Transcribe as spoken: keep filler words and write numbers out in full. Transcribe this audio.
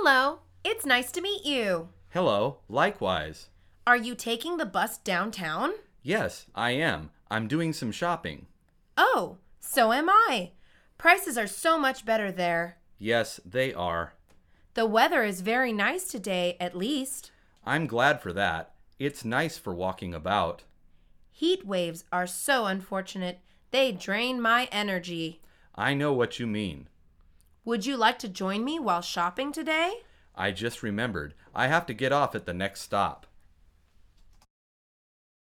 Hello, it's nice to meet you. Hello, likewise. Are you taking the bus downtown? Yes, I am. I'm doing some shopping. Oh, so am I. Prices are so much better there. Yes, they are. The weather is very nice today, at least. I'm glad for that. It's nice for walking about. Heat waves are so unfortunate. They drain my energy. I know what you mean. Would you like to join me while shopping today? I just remembered. I have to get off at the next stop.